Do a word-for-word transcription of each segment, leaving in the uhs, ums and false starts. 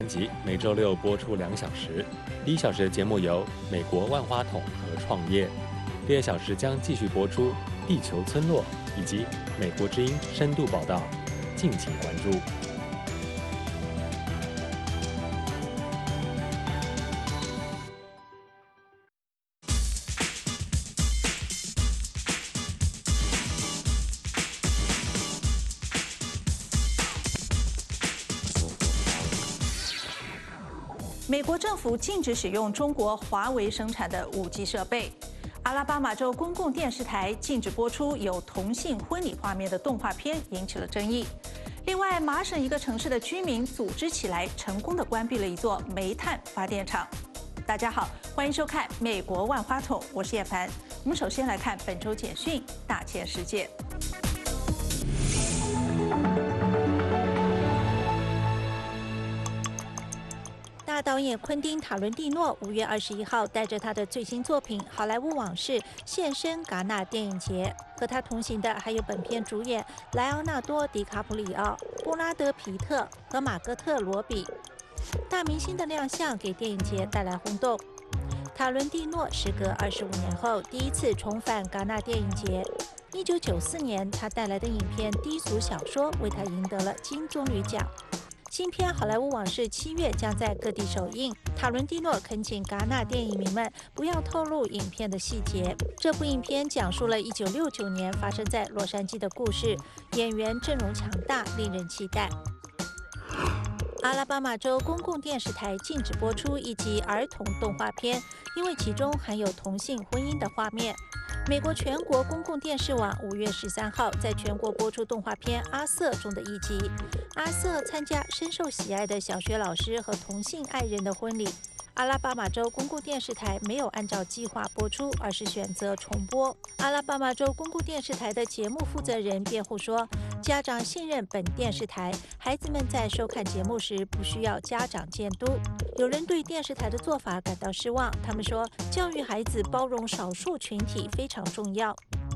集每周六播出两小时，第一小时的节目由美国万花筒和创业，第二小时将继续播出地球村落以及美国之音深度报道，敬请关注。 美国政府禁止使用中国华为生产的五 G 设备。阿拉巴马州公共电视台禁止播出有同性婚礼画面的动画片，引起了争议。另外，麻省一个城市的居民组织起来，成功的关闭了一座煤炭发电厂。大家好，欢迎收看《美国万花筒》，我是叶凡。我们首先来看本周简讯：大千世界。大导演昆汀·塔伦蒂诺五月二十一号带着他的最新作品《好莱坞往事》现身戛纳电影节，和他同行的还有本片主演莱昂纳多·迪卡普里奥、布拉德·皮特和马格特·罗比。大明星的亮相给电影节带来轰动。塔伦蒂诺时隔二十五年后第一次重返戛纳电影节。一九九四年，他带来的影片《低俗小说》为他赢得了金棕榈奖。新片《好莱坞往事》七月将在各地首映。塔伦蒂诺恳请戛纳电影迷们不要透露影片的细节。这部影片讲述了一九六九年发生在洛杉矶的故事，演员阵容强大，令人期待。阿拉巴马州公共电视台禁止播出一集儿童动画片，因为其中含有同性婚姻的画面。美国全国公共电视网五月十三号在全国播出动画片《阿瑟》中的一集。阿瑟参加深受喜爱的小学老师和同性爱人的婚礼。阿拉巴马州公共电视台没有按照计划播出，而是选择重播。阿拉巴马州公共电视台的节目负责人辩护说，家长信任本电视台，孩子们在收看节目时不需要家长监督。有人对电视台的做法感到失望，他们说，教育孩子包容少数群体非常重要。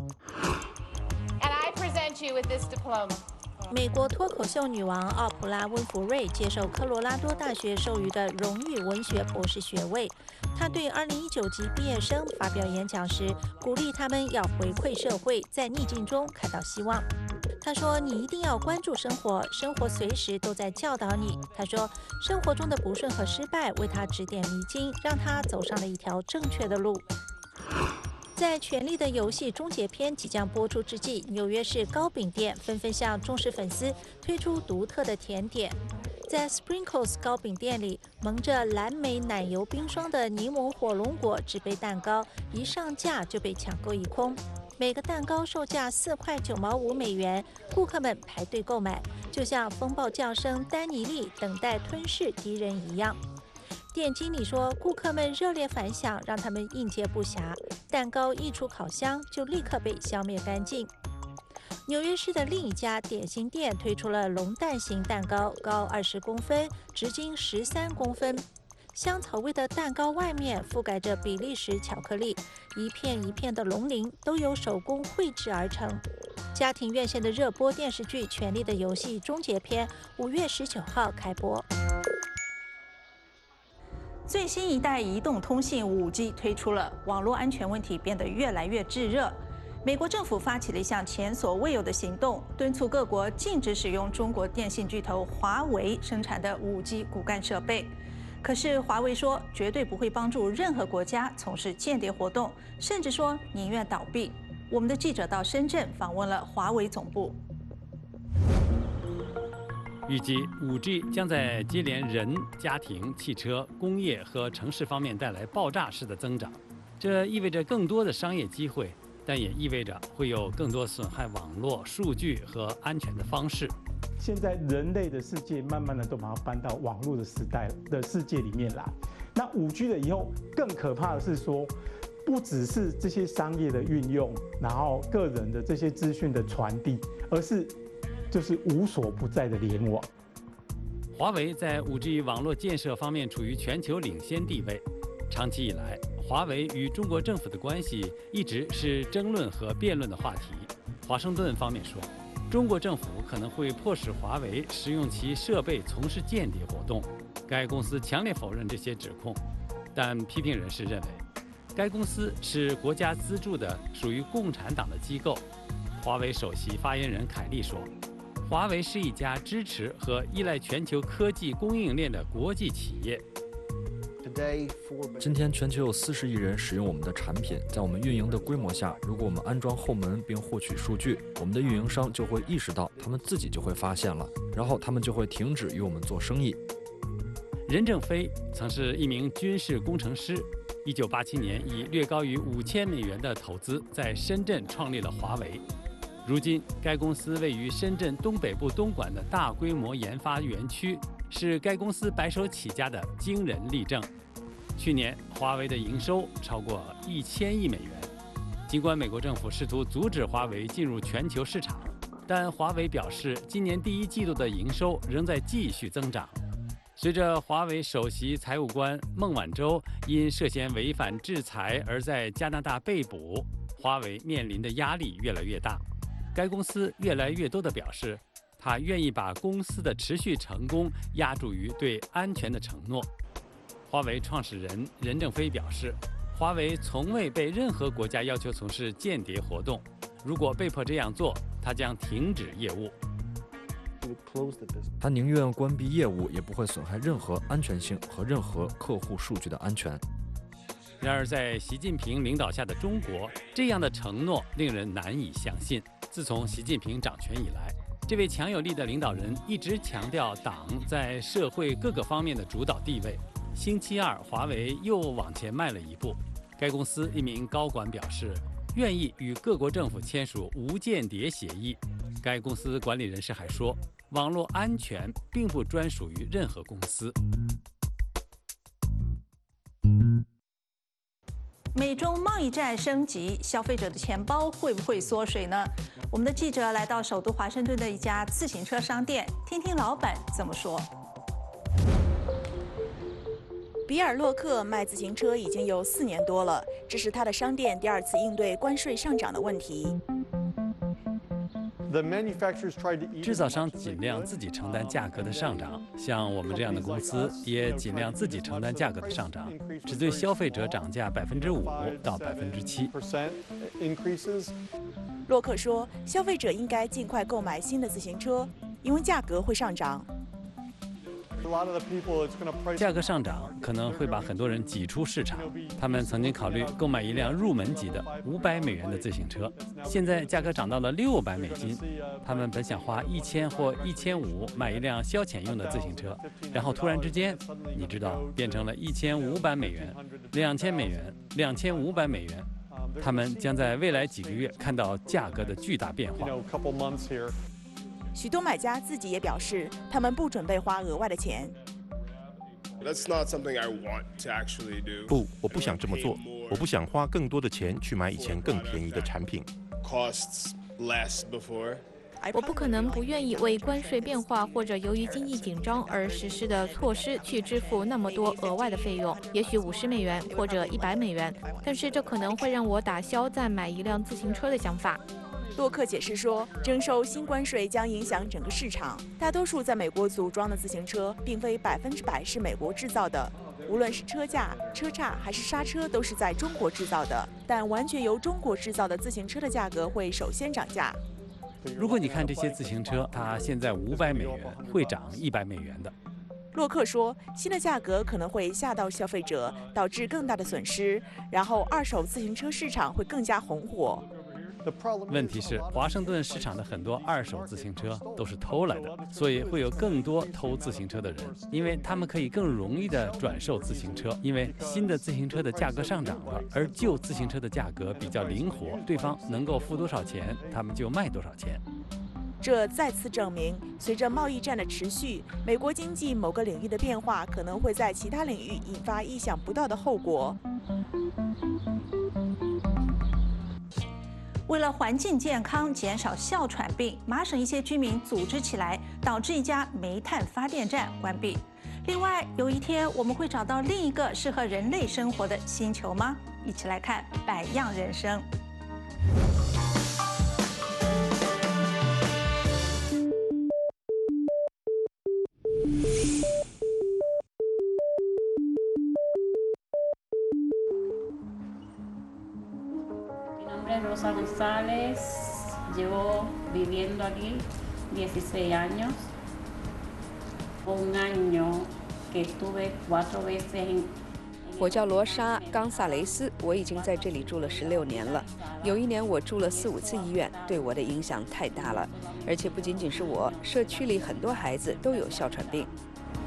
And I present you with this diploma. 美国脱口秀女王奥普拉·温弗瑞接受科罗拉多大学授予的荣誉文学博士学位。她对二零一九级毕业生发表演讲时，鼓励他们要回馈社会，在逆境中看到希望。她说：“你一定要关注生活，生活随时都在教导你。”她说：“生活中的不顺和失败为她指点迷津，让她走上了一条正确的路。”在《权力的游戏》终结篇即将播出之际，纽约市糕饼店纷纷向忠实粉丝推出独特的甜点。在 Sprinkles 糕饼店里，蒙着蓝莓奶油冰霜的柠檬火龙果纸杯蛋糕，一上架就被抢购一空。每个蛋糕售价四块九毛五美元，顾客们排队购买，就像风暴降生丹尼利等待吞噬敌人一样。店经理说，顾客们热烈反响，让他们应接不暇。蛋糕一出烤箱，就立刻被消灭干净。纽约市的另一家点心店推出了龙蛋型蛋糕，高二十公分，直径十三公分。香草味的蛋糕外面覆盖着比利时巧克力，一片一片的龙鳞都由手工绘制而成。家庭院线的热播电视剧《权力的游戏》终结篇五月十九号开播。最新一代移动通信五 G 推出了，网络安全问题变得越来越炙热。美国政府发起了一项前所未有的行动，敦促各国禁止使用中国电信巨头华为生产的五 G 骨干设备。可是华为说，绝对不会帮助任何国家从事间谍活动，甚至说宁愿倒闭。我们的记者到深圳访问了华为总部。 预计 五 G 将在接连人、家庭、汽车、工业和城市方面带来爆炸式的增长，这意味着更多的商业机会，但也意味着会有更多损害网络、数据和安全的方式。 现在人类的世界慢慢的都把它搬到网络的时代的世界里面来。那 五 G 的以后更可怕的是说，不只是这些商业的运用，然后个人的这些资讯的传递，而是就是无所不在的联网。 华为在 五 G 网络建设方面处于全球领先地位。长期以来，华为与中国政府的关系一直是争论和辩论的话题。华盛顿方面说，中国政府可能会迫使华为使用其设备从事间谍活动。 该公司强烈否认这些指控，但批评人士认为，该公司是国家资助的，属于共产党的机构。华为首席发言人凯利说，华为是一家支持和依赖全球科技供应链的国际企业。 今天，全球有四十亿人使用我们的产品，在我们运营的规模下，如果我们安装后门并获取数据，我们的运营商就会意识到，他们自己就会发现了，然后他们就会停止与我们做生意。 任正非曾是一名军事工程师，一九八七年以略高于五千美元的投资，在深圳创立了华为。如今，该公司位于深圳东北部东莞的大规模研发园区，是该公司白手起家的惊人例证。去年，华为的营收超过一千亿美元。尽管美国政府试图阻止华为进入全球市场，但华为表示，今年第一季度的营收仍在继续增长。随着华为首席财务官孟晚舟因涉嫌违反制裁而在加拿大被捕，华为面临的压力越来越大。该公司越来越多地表示，他愿意把公司的持续成功押注于对安全的承诺。华为创始人任正非表示，华为从未被任何国家要求从事间谍活动，如果被迫这样做，他将停止业务。 他宁愿关闭业务，也不会损害任何安全性和任何客户数据的安全。 然而，在习近平领导下的中国，这样的承诺令人难以相信。自从习近平掌权以来，这位强有力的领导人一直强调党在社会各个方面的主导地位。星期二，华为又往前迈了一步。该公司一名高管表示，愿意与各国政府签署无间谍协议。该公司管理人士还说，网络安全并不专属于任何公司。 美中贸易战升级，消费者的钱包会不会缩水呢？我们的记者来到首都华盛顿的一家自行车商店，听听老板怎么说。 比尔洛克卖自行车已经有四年多了，这是他的商店第二次应对关税上涨的问题。 制造商尽量自己承担价格的上涨，像我们这样的公司也尽量自己承担价格的上涨，只对消费者涨价百分之五到百分之七。 洛克说，消费者应该尽快购买新的自行车，因为价格会上涨。 价格上涨可能会把很多人挤出市场。他们曾经考虑购买一辆入门级的五百美元的自行车，现在价格涨到了六百美金。他们本想花一千或一千五买一辆消遣用的自行车，然后突然之间，你知道，变成了一千五百美元、两千美元、两千五百美元。他们将在未来几个月看到价格的巨大变化。 许多买家自己也表示，他们不准备花额外的钱。 不，我不想这么做。我不想花更多的钱去买以前更便宜的产品。 我不可能不愿意为关税变化或者由于经济紧张而实施的措施去支付那么多额外的费用，也许五十美元或者一百美元，但是这可能会让我打消再买一辆自行车的想法。 洛克解释说，征收新关税将影响整个市场。大多数在美国组装的自行车，并非百分之百是美国制造的，无论是车架、车刹还是刹车，都是在中国制造的。但完全由中国制造的自行车的价格会首先涨价。 如果你看这些自行车，它现在五百美元，会涨一百美元的。 洛克说，新的价格可能会吓到消费者，导致更大的损失，然后二手自行车市场会更加红火。 问题是，华盛顿市场的很多二手自行车都是偷来的，所以会有更多偷自行车的人，因为他们可以更容易地转售自行车，因为新的自行车的价格上涨了，而旧自行车的价格比较灵活，对方能够付多少钱，他们就卖多少钱。 这再次证明，随着贸易战的持续，美国经济某个领域的变化可能会在其他领域引发意想不到的后果。 为了环境健康，减少哮喘病，麻省一些居民组织起来，导致一家煤炭发电站关闭。另外，有一天我们会找到另一个适合人类生活的星球吗？一起来看《百样人生》。 nombre es Rosa González. Llevo viviendo aquí dieciséis años. Un año que estuve cuatro veces en。 我叫罗莎·冈萨雷斯，我已经在这里住了十六年了。有一年我住了四五次医院，对我的影响太大了。而且不仅仅是我，社区里很多孩子都有哮喘病。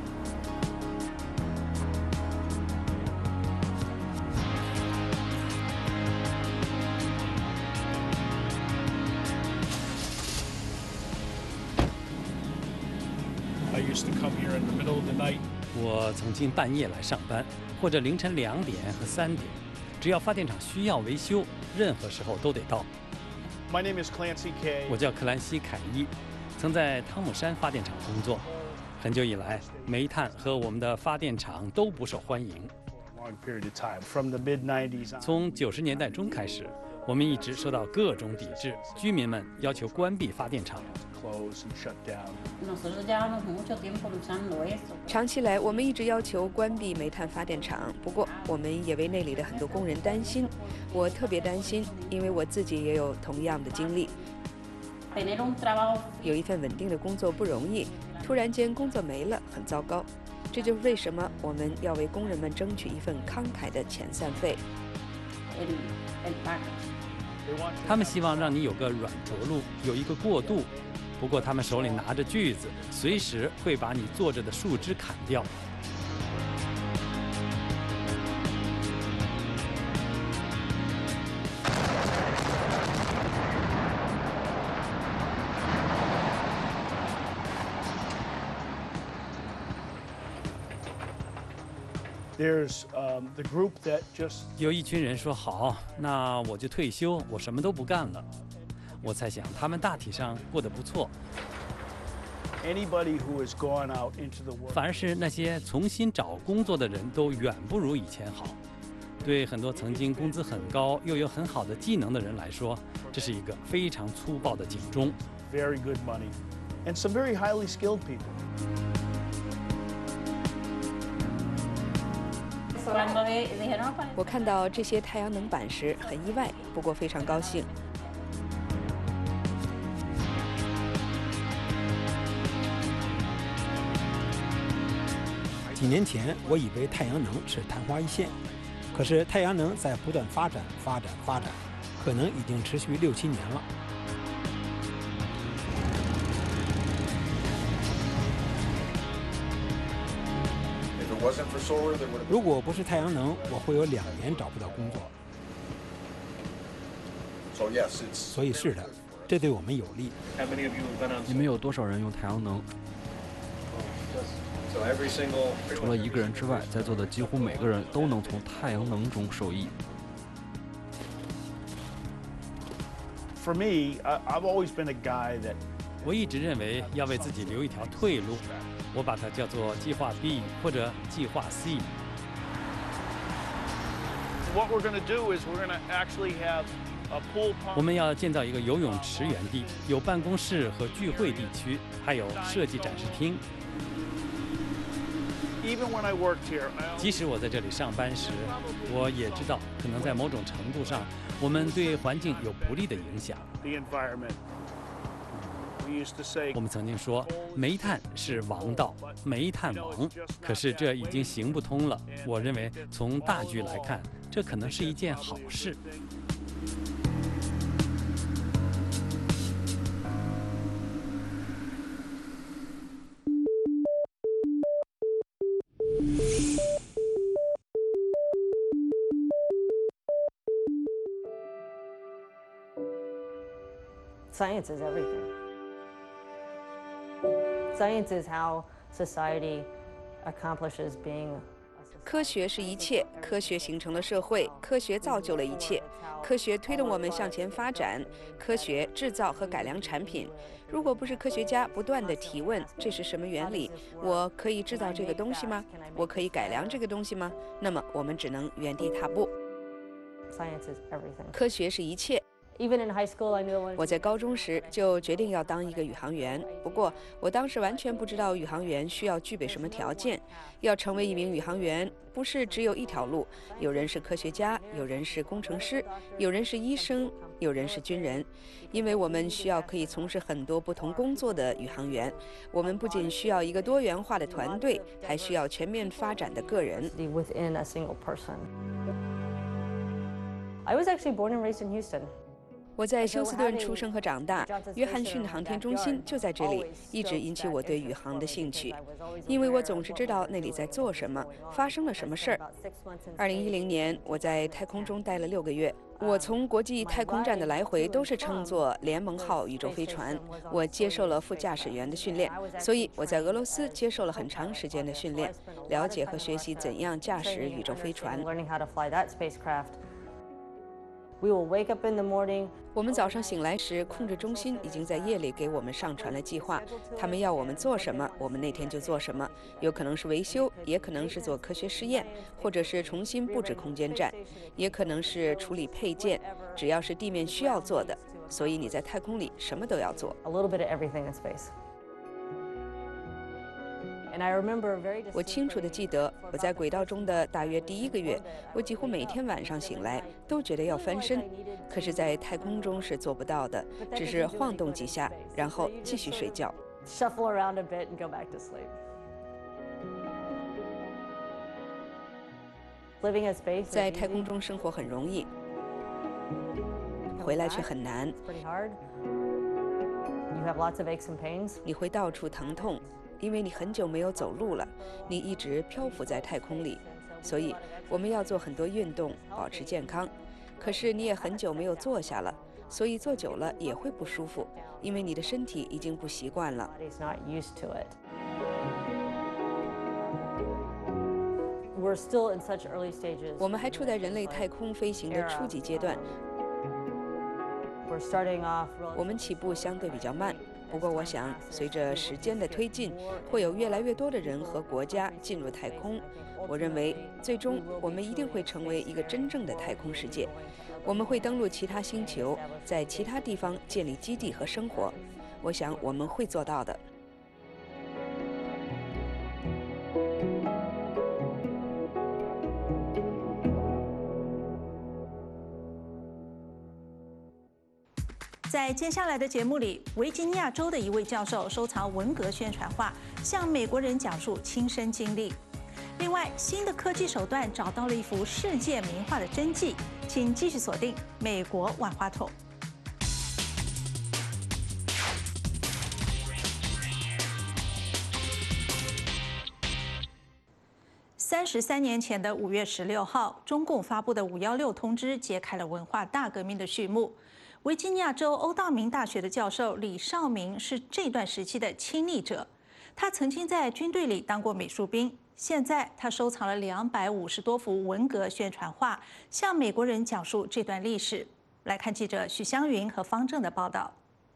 I used to come here in the middle of the night. 我曾经半夜来上班，或者凌晨两点和三点，只要发电厂需要维修，任何时候都得到。 My name is Clancy Kay. 我叫克兰西·凯伊，曾在汤姆山发电厂工作。很久以来，煤炭和我们的发电厂都不受欢迎。 Long period of time, from the mid nineties. 从九十年代中开始，我们一直受到各种抵制，居民们要求关闭发电厂。 长期来，我们一直要求关闭煤炭发电厂。不过，我们也为那里的很多工人担心。我特别担心，因为我自己也有同样的经历。有一份稳定的工作不容易，突然间工作没了，很糟糕。这就是为什么我们要为工人们争取一份慷慨的遣散费。 他们希望让你有个软着陆，有一个过渡。不过他们手里拿着锯子，随时会把你坐着的树枝砍掉。 There's um, the group that just 有一群人说好，那我就退休，我什么都不干了。我猜想他们大体上过得不错。 Anybody who has gone out into the world. 反而是那些重新找工作的人都远不如以前好。对很多曾经工资很高又有很好的技能的人来说，这是一个非常粗暴的警钟。 Very good money, and some very highly skilled people. 我看到这些太阳能板时很意外，不过非常高兴。 几年前，我以为太阳能是昙花一现，可是太阳能在不断发展、发展、发展，可能已经持续六七年了。如果不是太阳能，我会有两年找不到工作。所以是的，这对我们有利。 你们有多少人用太阳能？除了一个人之外，在座的几乎每个人都能从太阳能中受益。 For me, I've always been a guy that 我一直认为要为自己留一条退路，我把它叫做计划 B 或者计划 C。 What we're going to do is we're going to actually have a pool pump. 我们要建造一个游泳池园地，有办公室和聚会地区，还有设计展示厅。即使我在这里上班时，我也知道可能在某种程度上，我们对环境有不利的影响。我们曾经说，煤炭是王道，煤炭王。可是这已经行不通了。我认为，从大局来看，这可能是一件好事。 Science is everything. Science is how society accomplishes being. 科学是一切，科学形成了社会，科学造就了一切，科学推动我们向前发展，科学制造和改良产品。如果不是科学家不断地提问这是什么原理，我可以制造这个东西吗？我可以改良这个东西吗？那么我们只能原地踏步。 Science is everything. 科学是一切。 Even in high school, I knew I wanted 我在高中时就决定要当一个宇航员，不过我当时完全不知道宇航员需要具备什么条件。要成为一名宇航员，不是只有一条路，有人是科学家，有人是工程师，有人是医生，有人是军人。因为我们需要可以从事很多不同工作的宇航员，我们不仅需要一个多元化的团队，还需要全面发展的个人。 within a single person. I was actually born and raised in Houston. 我在休斯顿出生和长大，约翰逊航天中心就在这里，一直引起我对宇航的兴趣，因为我总是知道那里在做什么，发生了什么事儿。二零一零年，我在太空中待了六个月，我从国际太空站的来回都是乘坐联盟号宇宙飞船，我接受了副驾驶员的训练，所以我在俄罗斯接受了很长时间的训练，了解和学习怎样驾驶宇宙飞船。 We will wake up in the morning. 我们早上醒来时，控制中心已经在夜里给我们上传了计划。他们要我们做什么，我们那天就做什么。有可能是维修，也可能是做科学实验，或者是重新布置空间站，也可能是处理配件，只要是地面需要做的。所以你在太空里什么都要做。 A little bit of everything in space. 我清楚地记得，我在轨道中的大约第一个月，我几乎每天晚上醒来都觉得要翻身，可是，在太空中是做不到的，只是晃动几下，然后继续睡觉。 Shuffle around a bit and go back to sleep. Living in space. 在太空中生活很容易，回来却很难。 Pretty hard. You have lots of aches and pains. 你会到处疼痛。 因为你很久没有走路了，你一直漂浮在太空里，所以我们要做很多运动，保持健康。可是你也很久没有坐下了，所以坐久了也会不舒服，因为你的身体已经不习惯了。 We're still in such early stages. 我们还处在人类太空飞行的初级阶段。 We're starting off. 我们起步相对比较慢。 不过，我想，随着时间的推进，会有越来越多的人和国家进入太空。我认为，最终我们一定会成为一个真正的太空世界。我们会登陆其他星球，在其他地方建立基地和生活。我想，我们会做到的。 在接下来的节目里，维吉尼亚州的一位教授收藏文革宣传画，向美国人讲述亲身经历。另外，新的科技手段找到了一幅世界名画的真迹，请继续锁定《美国万花筒》。三十三年前的五月十六号，中共发布的“五幺六”通知揭开了文化大革命的序幕。 维吉尼亚州欧道明大学的教授李绍明是这段时期的亲历者，他曾经在军队里当过美术兵，现在他收藏了两百五十多幅文革宣传画，向美国人讲述这段历史。来看记者许湘云和方正的报道。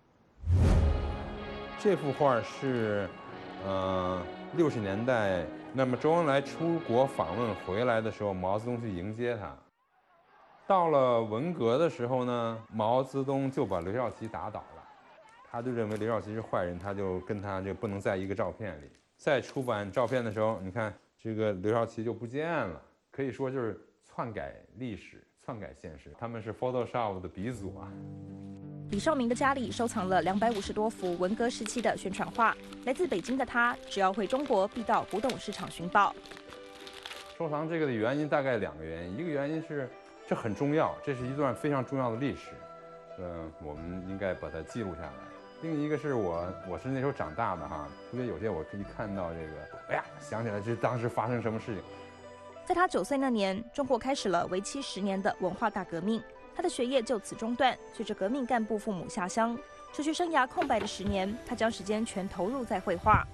这幅画是，呃，六十年代，那么周恩来出国访问回来的时候，毛泽东去迎接他。 到了文革的时候呢，毛泽东就把刘少奇打倒了，他就认为刘少奇是坏人，他就跟他就不能在一个照片里。再出版照片的时候，你看这个刘少奇就不见了，可以说就是篡改历史、篡改现实，他们是 Photoshop 的鼻祖啊。 李绍明的家里收藏了两百五十多幅文革时期的宣传画，来自北京的他，只要回中国，必到古董市场寻宝。 收藏这个的原因大概两个原因，一个原因是。 这很重要，这是一段非常重要的历史，嗯，我们应该把它记录下来。另一个是我，我是那时候长大的哈，特别有些我可以看到这个，哎呀，想起来这当时发生什么事情。 在他九岁那年，中国开始了为期十年的文化大革命，他的学业就此中断。随着革命干部父母下乡，求学生涯空白的十年，他将时间全投入在绘画。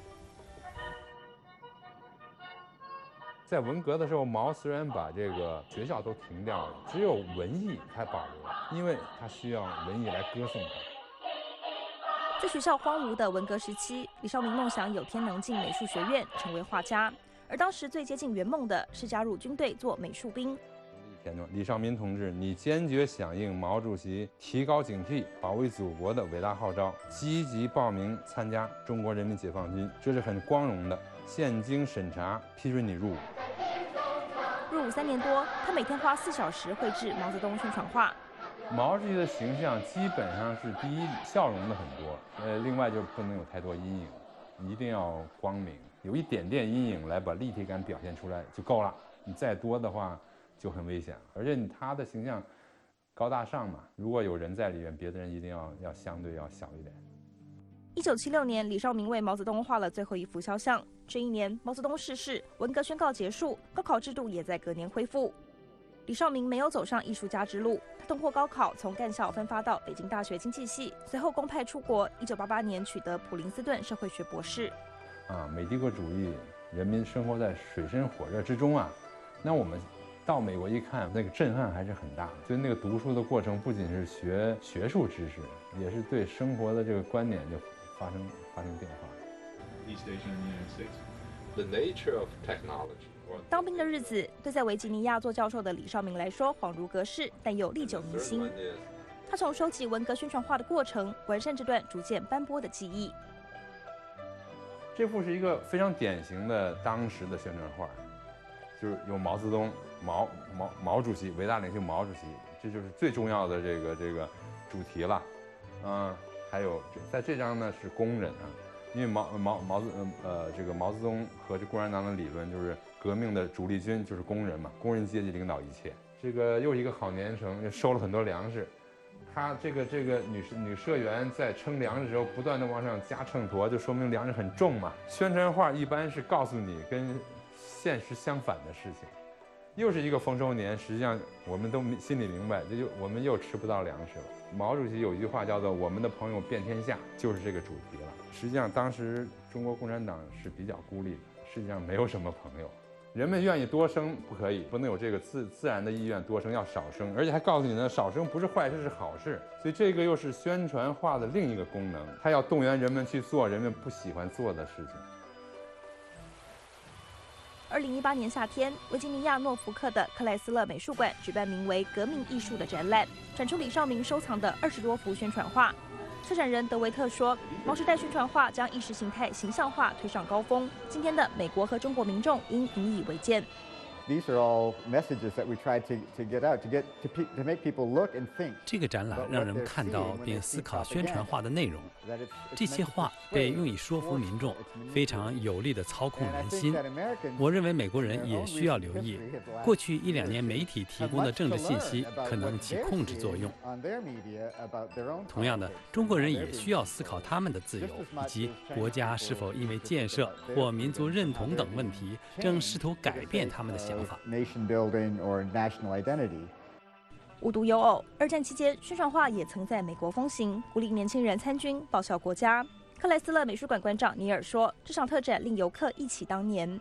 在文革的时候，毛虽然把这个学校都停掉了，只有文艺才保留了，因为他需要文艺来歌颂他。 在学校荒芜的文革时期，李绍明梦想有天能进美术学院，成为画家。而当时最接近圆梦的是加入军队做美术兵。 一片段。李少民同志，你坚决响应毛主席提高警惕、保卫祖国的伟大号召，积极报名参加中国人民解放军，这是很光荣的。现经审查，批准你入伍。 入伍三年多，他每天花四小时绘制毛泽东宣传画。 毛主席的形象基本上是第一，笑容的很多，呃，另外就是不能有太多阴影，一定要光明，有一点点阴影来把立体感表现出来就够了。你再多的话就很危险，而且他的形象高大上嘛，如果有人在里面，别的人一定要要相对要小一点。 一九七六年，李少民为毛泽东画了最后一幅肖像。这一年，毛泽东逝世，文革宣告结束，高考制度也在隔年恢复。李少民没有走上艺术家之路，他通过高考从干校分发到北京大学经济系，随后公派出国。一九八八年取得普林斯顿社会学博士。 啊，美帝国主义，人民生活在水深火热之中啊。那我们到美国一看，那个震撼还是很大。所以那个读书的过程不仅是学学术知识，也是对生活的这个观点就发生发生变化。 East Asia and the United States. The nature of technology. 当兵的日子，对在维吉尼亚做教授的李少民来说恍如隔世，但又历久弥新。他从收集文革宣传画的过程，完善这段逐渐斑驳的记忆。 这幅是一个非常典型的当时的宣传画。就是有毛泽东、毛毛毛主席，伟大领袖毛主席，这就是最重要的这个这个主题了，嗯，还有在这张呢是工人啊，因为毛毛毛泽呃这个毛泽东和这共产党的理论就是革命的主力军就是工人嘛，工人阶级领导一切。这个又一个好年成，收了很多粮食。他这个这个女女社员在称粮食的时候不断的往上加秤砣，就说明粮食很重嘛。宣传画一般是告诉你跟现实相反的事情，又是一个丰收年，实际上我们都心里明白，这就我们又吃不到粮食了。毛主席有一句话叫做"我们的朋友遍天下"，就是这个主题了。实际上当时中国共产党是比较孤立的，实际上没有什么朋友。人们愿意多生不可以，不能有这个自自然的意愿多生，要少生，而且还告诉你呢，少生不是坏事，是好事。所以这个又是宣传画的另一个功能，它要动员人们去做人们不喜欢做的事情。 二零一八年夏天，维吉尼亚诺福克的克莱斯勒美术馆举办名为“革命艺术”的展览，展出李少民收藏的二十多幅宣传画。策展人德维特说，毛时代宣传画将意识形态形象化推上高峰，今天的美国和中国民众应引以为戒。 These are all messages that we try to to get out, to get to pe to make people look and think. 这个展览让人们看到并思考宣传画的内容。这些画被用以说服民众，非常有力地操控人心。我认为美国人也需要留意，过去一两年媒体提供的政治信息可能起控制作用。同样的，中国人也需要思考他们的自由，以及国家是否因为建设或民族认同等问题，正试图改变他们的想法。 无独有偶，二战期间，宣传画也曾在美国风行，鼓励年轻人参军，报效国家。克莱斯勒美术馆馆长尼尔说：“这场特展令游客忆起当年。”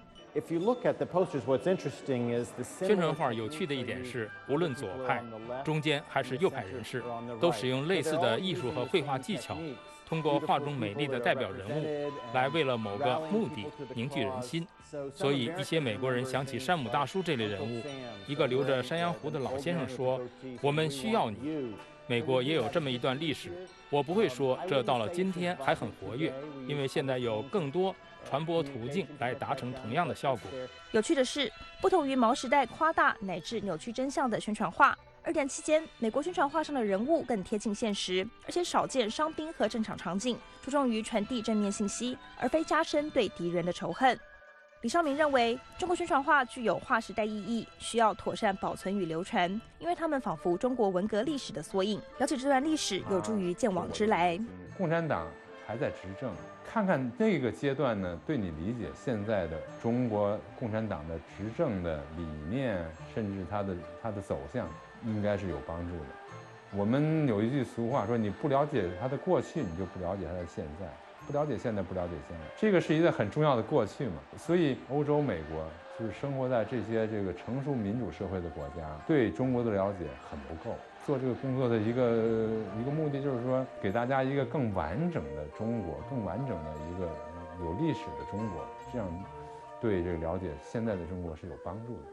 宣传画有趣的一点是，无论左派、中间还是右派人士，都使用类似的艺术和绘画技巧，通过画中美丽的代表人物，来为了某个目的凝聚人心。所以，一些美国人想起山姆大叔这类人物。一个留着山羊胡的老先生说：“我们需要你。”美国也有这么一段历史。我不会说这到了今天还很活跃，因为现在有更多传播途径来达成同样的效果。 有趣的是，不同于毛时代夸大乃至扭曲真相的宣传画，二战期间美国宣传画上的人物更贴近现实，而且少见伤兵和战场场景，注重于传递正面信息，而非加深对敌人的仇恨。李少民认为，中国宣传画具有划时代意义，需要妥善保存与流传，因为他们仿佛中国文革历史的缩影。了解这段历史，有助于见往知来。 共产党还在执政，看看那个阶段呢，对你理解现在的中国共产党的执政的理念，甚至它的它的走向，应该是有帮助的。我们有一句俗话说，你不了解它的过去，你就不了解它的现在。不了解现在，不了解现在，这个是一个很重要的过去嘛。所以欧洲、美国就是生活在这些这个成熟民主社会的国家，对中国的了解很不够。做这个工作的一个一个目的就是说，给大家一个更完整的中国，更完整的一个有历史的中国，这样对这个了解现在的中国是有帮助的。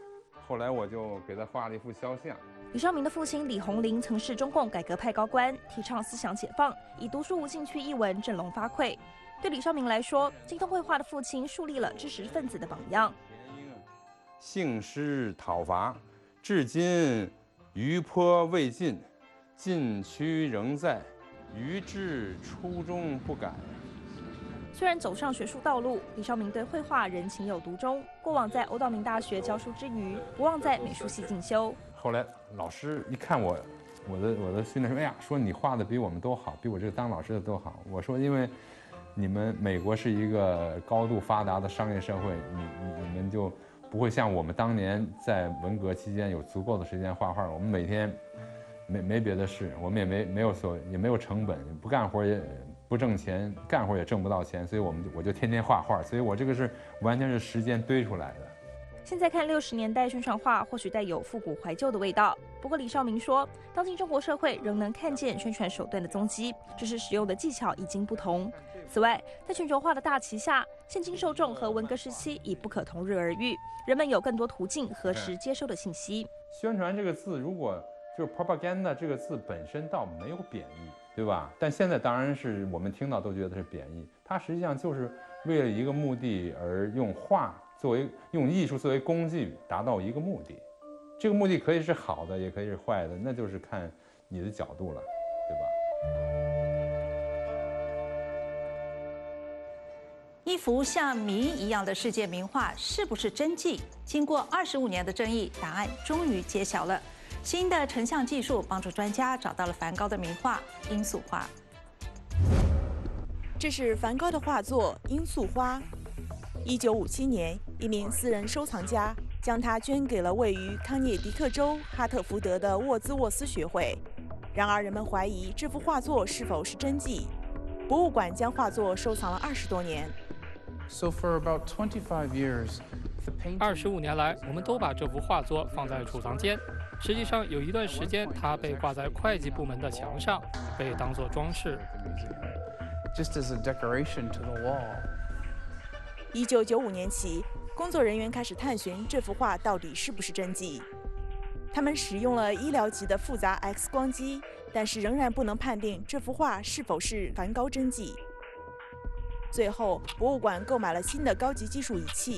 后来我就给他画了一幅肖像。 李绍明的父亲李鸿林曾是中共改革派高官，提倡思想解放，以读书无禁区一文振聋发聩。对李绍明来说，精通绘画的父亲树立了知识分子的榜样。 兴师讨伐，至今余波未尽，禁区仍在，余志初衷不改。 虽然走上学术道路，李绍明对绘画仍情有独钟。过往在欧道明大学教书之余，不忘在美术系进修。 后来老师一看我，我的我的训练说：“哎呀，说你画的比我们都好，比我这个当老师的都好。”我说：“因为你们美国是一个高度发达的商业社会，你你你们就不会像我们当年在文革期间有足够的时间画画。我们每天没没别的事，我们也没没有所也没有成本，不干活也不挣钱，干活也挣不到钱，所以我们我就天天画画。所以我这个是完全是时间堆出来的。” 现在看六十年代宣传画，或许带有复古怀旧的味道。不过李绍明说，当今中国社会仍能看见宣传手段的踪迹，只是使用的技巧已经不同。此外，在全球化的大旗下，现今受众和文革时期已不可同日而语，人们有更多途径核实接收的信息。 宣传这个字，如果就是 propaganda 这个字本身倒没有贬义，对吧？但现在当然是我们听到都觉得是贬义，它实际上就是为了一个目的而用画。作为用艺术作为工具达到一个目的，这个目的可以是好的，也可以是坏的，那就是看你的角度了，对吧？一幅像谜一样的世界名画是不是真迹？经过二十五年的争议，答案终于揭晓了。新的成像技术帮助专家找到了梵高的名画《罂粟花》。 这是梵高的画作《罂粟花》。一九五七年，一名私人收藏家将它捐给了位于康涅狄克州哈特福德的沃兹沃斯学会。然而，人们怀疑这幅画作是否是真迹。博物馆将画作收藏了二十多年。 So for about twenty-five years, the painting... 二十五年来，我们都把这幅画作放在储藏间。实际上，有一段时间，它被挂在会计部门的墙上，被当作装饰。 Just as a decoration to the wall. 一九九五年起，工作人员开始探寻这幅画到底是不是真迹。他们使用了医疗级的复杂 X 光机，但是仍然不能判定这幅画是否是梵高真迹。最后，博物馆购买了新的高级技术仪器。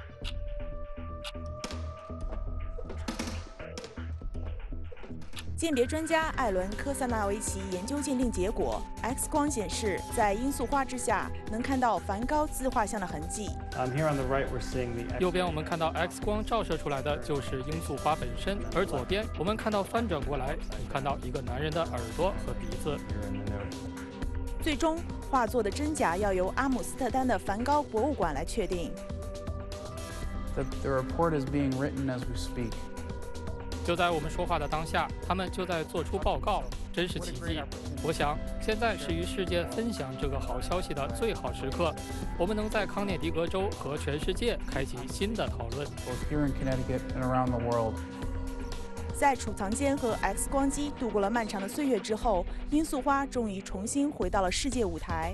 鉴别专家艾伦·科萨纳维奇研究鉴定结果 ，X 光显示，在罂粟花之下能看到梵高自画像的痕迹。 右边我们看到 X 光照射出来的就是罂粟花本身，而左边我们看到翻转过来，看到一个男人的耳朵和鼻子。 最终，画作的真假要由阿姆斯特丹的梵高博物馆来确定。 The, the report is being written as we speak. 就在我们说话的当下，他们就在做出报告，真是奇迹。我想，现在是与世界分享这个好消息的最好时刻。我们能在康涅狄格州和全世界开启新的讨论。 Here in Connecticut and around the world. 在储藏间和 X 光机度过了漫长的岁月之后，罂粟花终于重新回到了世界舞台。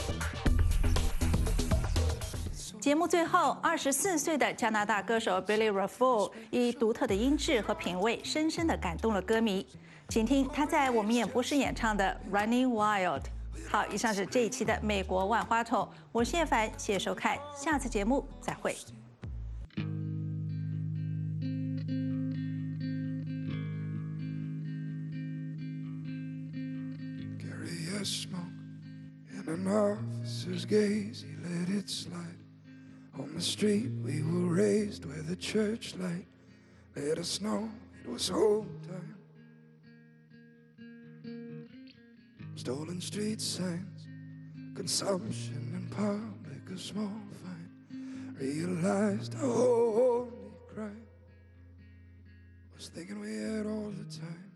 节目最后，二十四岁的加拿大歌手 Billy Raphael 以独特的音质和品味，深深地感动了歌迷。请听他在我们演播室演唱的《Running Wild》。好，以上是这一期的美国万花筒，我是谢凡，谢谢收看，下次节目再会。 Carry a smoke in an officer's gaze, he let it slide. On the street we were raised where the church light let us know it was home time. Stolen street signs, consumption in public, a small fine. Realized our only crime was thinking we had all the time.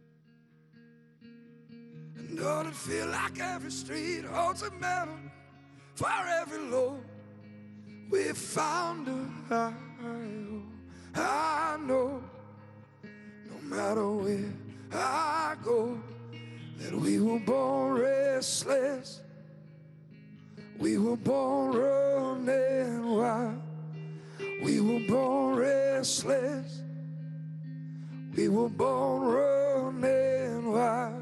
And don't it feel like every street holds a medal for every load we found a high. I know no matter where I go that we were born restless, we were born running wild, we were born restless, We were born running wild.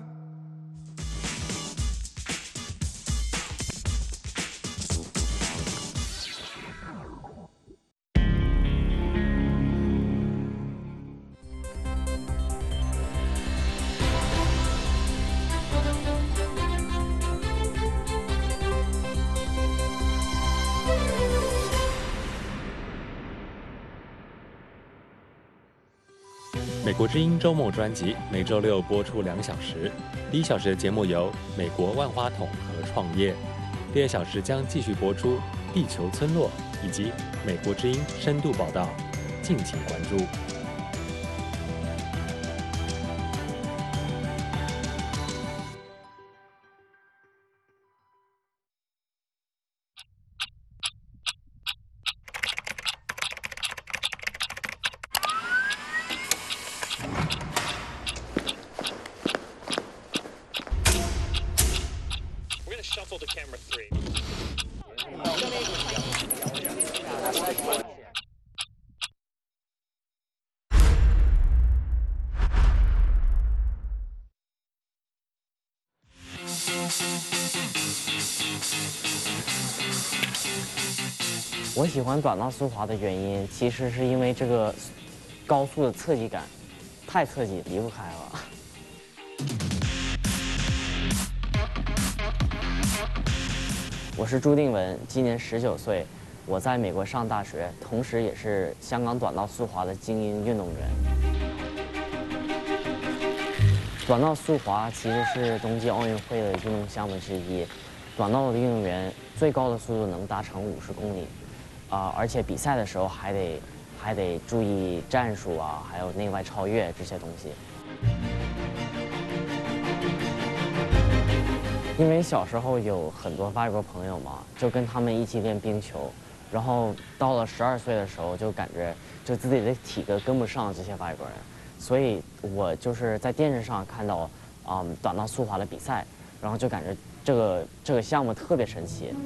美国之音周末专辑每周六播出两小时，第一小时的节目有美国万花筒和创业，第二小时将继续播出地球村落以及美国之音深度报道，敬请关注。 我喜欢短道速滑的原因，其实是因为这个高速的刺激感，太刺激，离不开了。我是朱定文，今年十九岁，我在美国上大学，同时也是香港短道速滑的精英运动员。短道速滑其实是冬季奥运会的运动项目之一，短道的运动员最高的速度能达成五十公里。啊、呃，而且比赛的时候还得还得注意战术啊，还有内外超越这些东西。因为小时候有很多外国朋友嘛，就跟他们一起练冰球，然后到了十二岁的时候，就感觉就自己的体格跟不上这些外国人，所以我就是在电视上看到啊、嗯、短道速滑的比赛，然后就感觉这个这个项目特别神奇。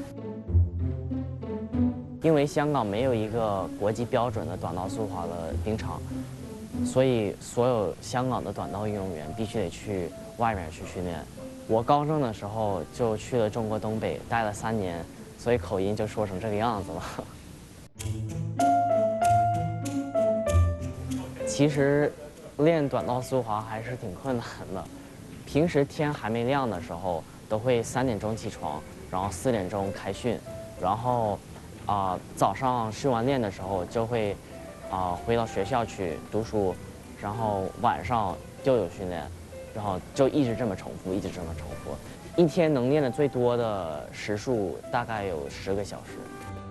因为香港没有一个国际标准的短道速滑的冰场，所以所有香港的短道运动员必须得去外面去训练。我高中的时候就去了中国东北待了三年，所以口音就说成这个样子了。其实练短道速滑还是挺困难的，平时天还没亮的时候都会三点钟起床，然后四点钟开训，然后。啊、呃，早上训完练的时候就会，啊、呃，回到学校去读书，然后晚上又有训练，然后就一直这么重复，一直这么重复。一天能练的最多的时数大概有十个小时。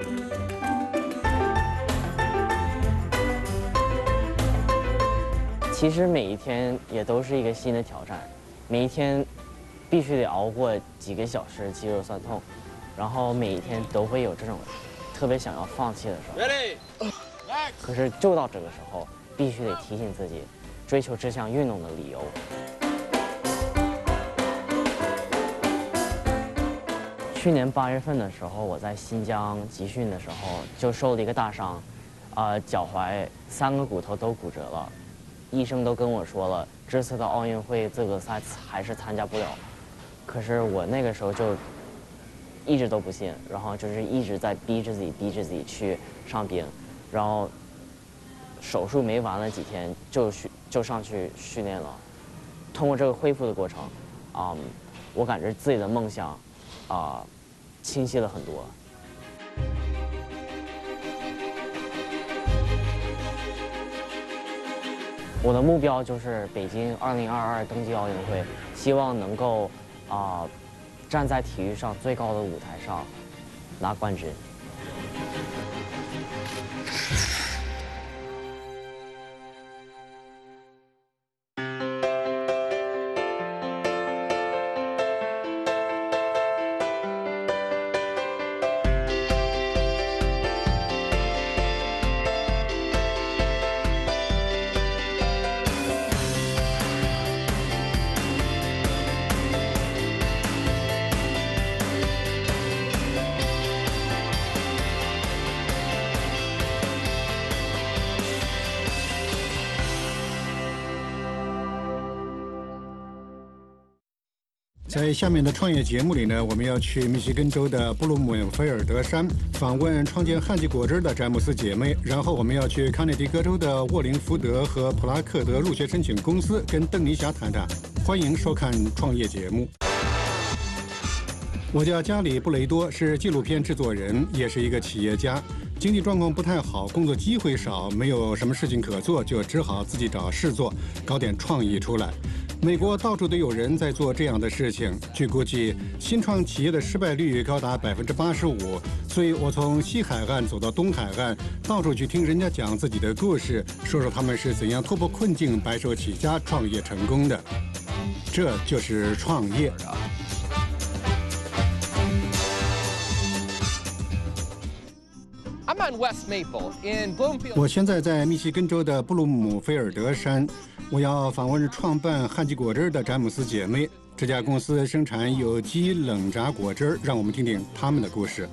其实每一天也都是一个新的挑战，每一天必须得熬过几个小时肌肉酸痛，然后每一天都会有这种。特别想要放弃的时候，可是就到这个时候，必须得提醒自己，追求这项运动的理由。去年八月份的时候，我在新疆集训的时候就受了一个大伤，啊、呃，脚踝三个骨头都骨折了，医生都跟我说了，这次的奥运会资格赛还是参加不了。可是我那个时候就。一直都不信，然后就是一直在逼着自己，逼着自己去上冰，然后手术没完了几天就去就上去训练了。通过这个恢复的过程，啊、嗯，我感觉自己的梦想啊、呃、清晰了很多。我的目标就是北京二零二二冬季奥运会，希望能够啊。呃站在体育上最高的舞台上拿冠军。 在下面的创业节目里呢，我们要去密西根州的布鲁姆菲尔德山访问创建汉吉果汁的詹姆斯姐妹，然后我们要去康涅狄格州的沃林福德和普拉克德入学申请公司跟邓尼霞谈谈。欢迎收看创业节目。我叫加里布雷多，是纪录片制作人，也是一个企业家。经济状况不太好，工作机会少，没有什么事情可做，就只好自己找事做，搞点创意出来。美国到处都有人在做这样的事情，据估计，新创企业的失败率高达百分之八十五。所以我从西海岸走到东海岸，到处去听人家讲自己的故事，说说他们是怎样突破困境、白手起家、创业成功的。这就是创业。我现在在密西根州的布鲁姆菲尔德山，我要访问创办汉吉果汁的詹姆斯姐妹。这家公司生产有机冷榨果汁，让我们听听他们的故事。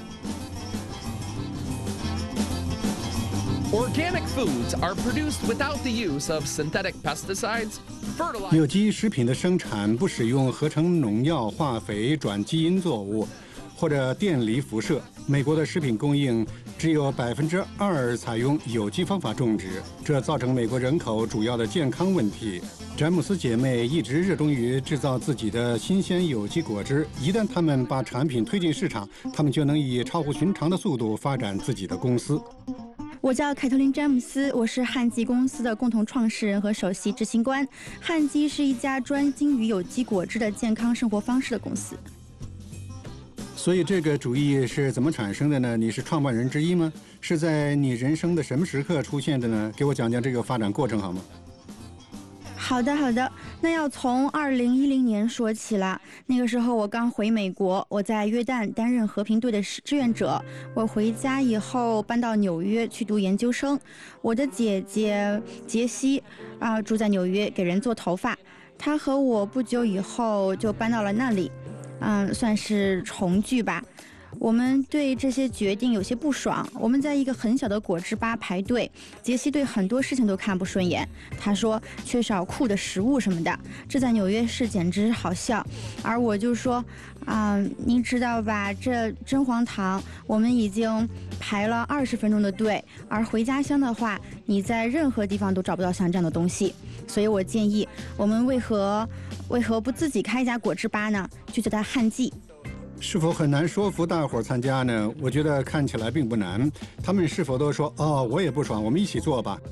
Organic foods are produced without the use of synthetic pesticides, fertilizers. 有机食品的生产不使用合成农药、化肥、转基因作物或者电离辐射。美国的食品供应只有百分之二采用有机方法种植，这造成美国人口主要的健康问题。詹姆斯姐妹一直热衷于制造自己的新鲜有机果汁，一旦他们把产品推进市场，他们就能以超乎寻常的速度发展自己的公司。 我叫凯特琳·詹姆斯，我是汉基公司的共同创始人和首席执行官。汉基是一家专精于有机果汁的健康生活方式的公司。 所以这个主意是怎么产生的呢？你是创办人之一吗？是在你人生的什么时刻出现的呢？给我讲讲这个发展过程好吗？ 好的，好的。那要从二零一零年说起了。那个时候我刚回美国，我在约旦担任和平队的志愿者。我回家以后搬到纽约去读研究生。我的姐姐杰西啊、呃、住在纽约给人做头发。她和我不久以后就搬到了那里。嗯，算是重聚吧。我们对这些决定有些不爽。我们在一个很小的果汁吧排队，杰西对很多事情都看不顺眼。他说缺少酷的食物什么的，这在纽约市简直好笑。而我就说，啊、呃，您知道吧，这真荒唐。我们已经排了二十分钟的队，而回家乡的话，你在任何地方都找不到像这样的东西。所以我建议，我们为何为何不自己开一家果汁吧呢？就叫它汉记。 是否很难说服大伙儿参加呢？我觉得看起来并不难。他们是否都说哦，我也不爽，我们一起做吧？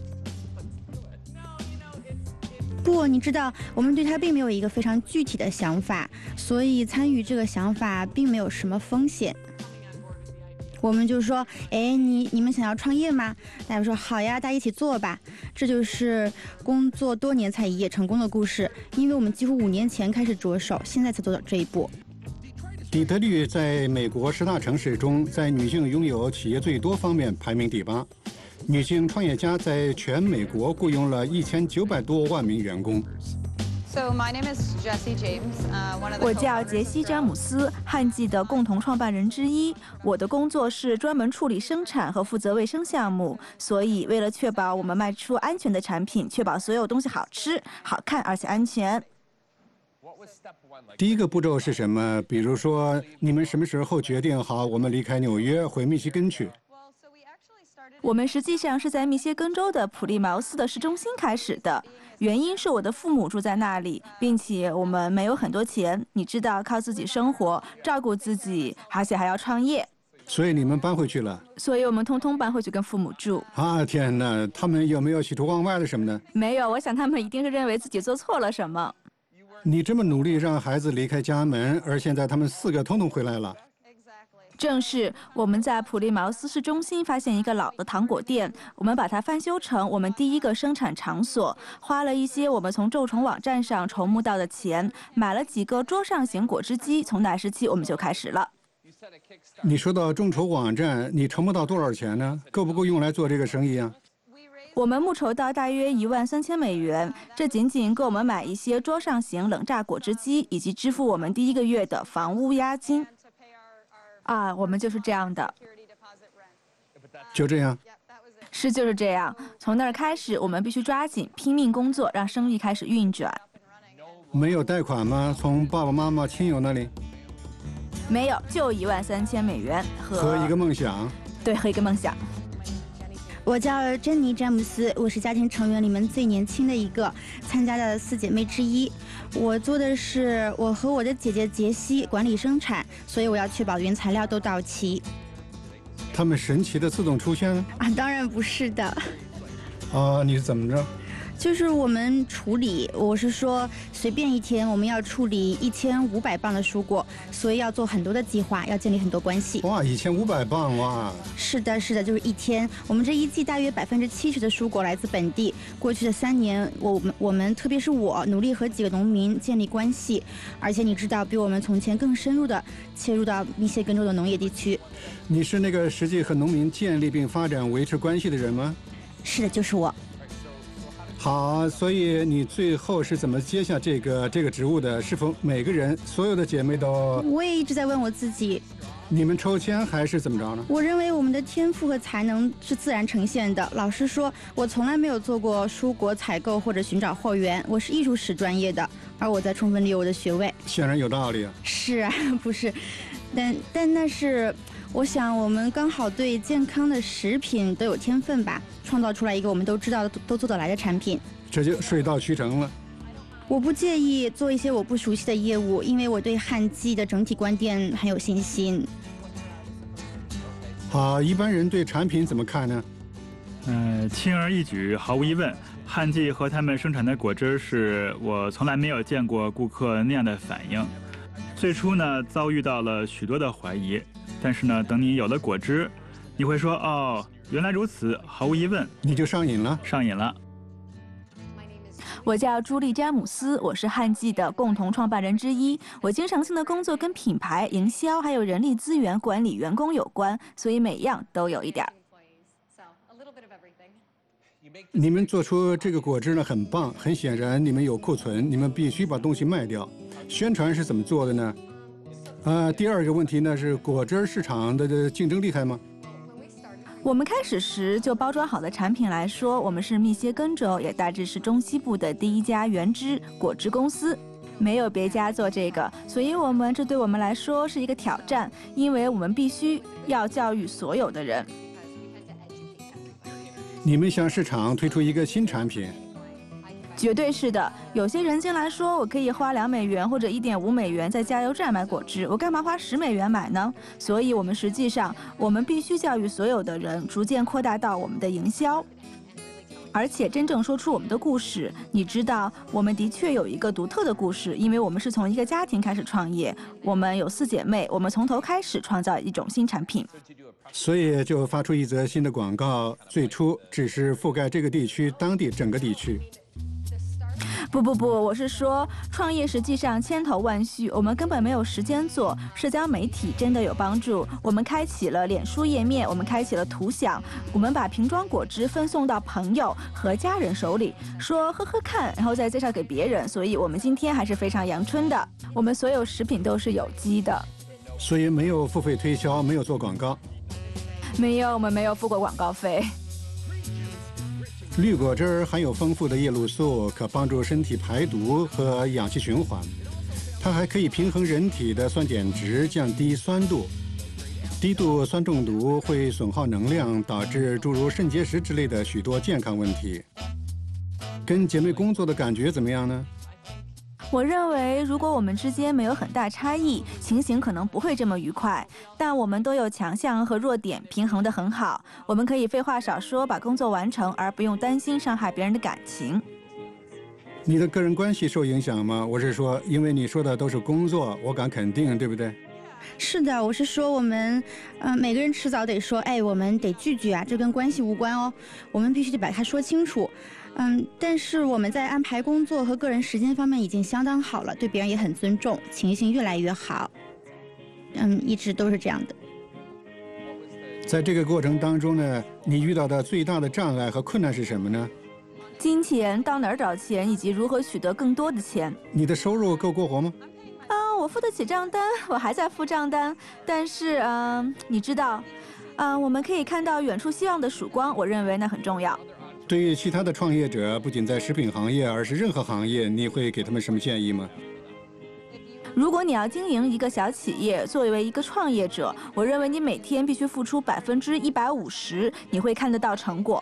不，你知道，我们对他并没有一个非常具体的想法，所以参与这个想法并没有什么风险。我们就说，哎，你你们想要创业吗？大家说好呀，大家一起做吧。这就是工作多年才一夜成功的故事，因为我们几乎五年前开始着手，现在才做到这一步。 底特律在美国十大城市中，在女性拥有企业最多方面排名第八。女性创业家在全美国雇佣了一千九百多万名员工。 So my name is Jessie James. Uh, one of the 我叫杰西·詹姆斯，汉记的共同创办人之一。我的工作是专门处理生产和负责卫生项目，所以为了确保我们卖出安全的产品，确保所有东西好吃、好看而且安全。 第一个步骤是什么？比如说，你们什么时候决定好我们离开纽约回密西根去？ 我们实际上是在密歇根州的普利茅斯的市中心开始的，原因是我的父母住在那里，并且我们没有很多钱，你知道，靠自己生活，照顾自己，而且还要创业。 所以你们搬回去了？ 所以我们通通搬回去跟父母住。 啊，天哪！他们有没有企图往外的什么呢？ 没有，我想他们一定是认为自己做错了什么。 你这么努力让孩子离开家门，而现在他们四个统统回来了。 正是，我们在普利茅斯市中心发现一个老的糖果店，我们把它翻修成我们第一个生产场所，花了一些我们从众筹网站上筹募到的钱，买了几个桌上型果汁机，从那时起我们就开始了。 你说到众筹网站，你筹募到多少钱呢？够不够用来做这个生意啊？ 我们募筹到大约一万三千美元，这仅仅够我们买一些桌上型冷榨果汁机，以及支付我们第一个月的房屋押金。啊，我们就是这样的。 就这样。 是，就是这样。从那儿开始，我们必须抓紧拼命工作，让生意开始运转。 没有贷款吗？从爸爸妈妈、亲友那里？ 没有，就一万三千美元和和一个梦想。 对，和一个梦想。 我叫珍妮·詹姆斯，我是家庭成员里面最年轻的一个，参加的四姐妹之一。我做的是我和我的姐姐杰西管理生产，所以我要确保原材料都到齐。 他们神奇的自动出现了？ 啊，当然不是的。 啊，你是怎么着？ 就是我们处理，我是说随便一天我们要处理一千五百磅的蔬果，所以要做很多的计划，要建立很多关系。 哇，一千五百磅哇！ 是的，是的，就是一天。我们这一季大约百分之七十的蔬果来自本地。过去的三年，我们我们特别是我努力和几个农民建立关系，而且你知道，比我们从前更深入的切入到密歇根州的农业地区。 你是那个实际和农民建立并发展维持关系的人吗？ 是的，就是我。 好，所以你最后是怎么接下这个这个职务的？是否每个人所有的姐妹都？ 我也一直在问我自己。 你们抽签还是怎么着呢？ 我认为我们的天赋和才能是自然呈现的。老实说，我从来没有做过蔬果采购或者寻找货源，我是艺术史专业的，而我在充分利用我的学位。 显然有道理啊。 是啊，不是，但但那是。我想，我们刚好对健康的食品都有天分吧，创造出来一个我们都知道的、都做得来的产品， 这就水到渠成了。 我不介意做一些我不熟悉的业务，因为我对汉记的整体观点很有信心。 好，一般人对产品怎么看呢？ 嗯、呃，轻而易举，毫无疑问。汉记和他们生产的果汁是我从来没有见过顾客那样的反应。最初呢，遭遇到了许多的怀疑。但是呢，等你有了果汁，你会说哦，原来如此，毫无疑问， 你就上瘾了， 上瘾了。 我叫朱莉·詹姆斯，我是汉记的共同创办人之一。我经常性的工作跟品牌、营销还有人力资源管理、员工有关，所以每样都有一点。 你们做出这个果汁呢，很棒。很显然，你们有库存，你们必须把东西卖掉。宣传是怎么做的呢？呃，第二个问题呢是果汁市场的竞争厉害吗？ 我们开始时就包装好的产品来说，我们是密歇根州，也大致是中西部的第一家原汁果汁公司，没有别家做这个，所以我们这对我们来说是一个挑战，因为我们必须要教育所有的人。 你们向市场推出一个新产品？ 绝对是的，有些人进来说，我可以花两美元或者一点五美元在加油站买果汁，我干嘛花十美元买呢？所以，我们实际上，我们必须教育所有的人，逐渐扩大到我们的营销，而且真正说出我们的故事。你知道，我们的确有一个独特的故事，因为我们是从一个家庭开始创业，我们有四姐妹，我们从头开始创造一种新产品。 所以就发出一则新的广告，最初只是覆盖这个地区当地整个地区。 不不不，我是说，创业实际上千头万绪，我们根本没有时间做。社交媒体真的有帮助，我们开启了脸书页面，我们开启了图享，我们把瓶装果汁分送到朋友和家人手里，说喝喝看，然后再介绍给别人。所以我们今天还是非常阳春的，我们所有食品都是有机的。 所以没有付费推销，没有做广告。 没有，我们没有付过广告费。 绿果汁含有丰富的叶绿素，可帮助身体排毒和氧气循环。它还可以平衡人体的酸碱值，降低酸度。低度酸中毒会损耗能量，导致诸如肾结石之类的许多健康问题。跟姐妹工作的感觉怎么样呢？ 我认为，如果我们之间没有很大差异，情形可能不会这么愉快。但我们都有强项和弱点，平衡得很好。我们可以废话少说，把工作完成，而不用担心伤害别人的感情。 你的个人关系受影响吗？我是说，因为你说的都是工作，我敢肯定，对不对？ 是的，我是说我们，嗯、呃，每个人迟早得说，哎，我们得拒绝啊，这跟关系无关哦，我们必须得把它说清楚。嗯，但是我们在安排工作和个人时间方面已经相当好了，对别人也很尊重，情形越来越好。嗯，一直都是这样的。 在这个过程当中呢，你遇到的最大的障碍和困难是什么呢？ 金钱，到哪儿找钱，以及如何取得更多的钱。 你的收入够过活吗？ 啊，我付得起账单，我还在付账单，但是，嗯、呃，你知道，嗯、呃，我们可以看到远处希望的曙光，我认为那很重要。 对于其他的创业者，不仅在食品行业，而是任何行业，你会给他们什么建议吗？ 如果你要经营一个小企业，作为一个创业者，我认为你每天必须付出百分之一百五十，你会看得到成果。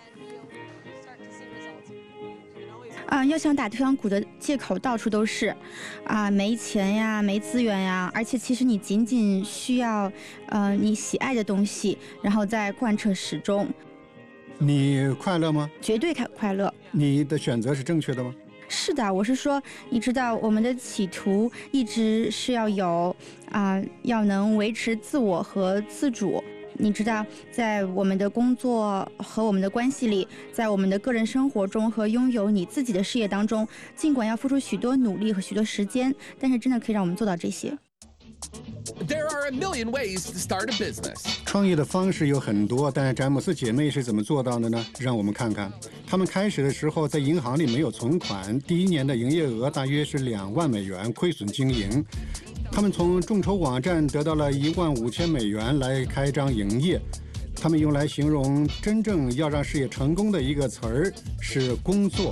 啊、要想打退堂鼓的借口到处都是，啊、没钱呀，没资源呀，而且其实你仅仅需要，呃，你喜爱的东西，然后再贯彻始终。 你快乐吗？ 绝对快快乐。 你的选择是正确的吗？ 是的，我是说，你知道我们的企图一直是要有啊、要能维持自我和自主。你知道，在我们的工作和我们的关系里，在我们的个人生活中和拥有你自己的事业当中，尽管要付出许多努力和许多时间，但是真的可以让我们做到这些。 There are a million ways to start a business. 创业的方式有很多，但詹姆斯姐妹是怎么做到的呢？让我们看看，她们开始的时候在银行里没有存款，第一年的营业额大约是两万美元，亏损经营。他们从众筹网站得到了一万五千美元来开张营业。他们用来形容真正要让事业成功的一个词儿是工作。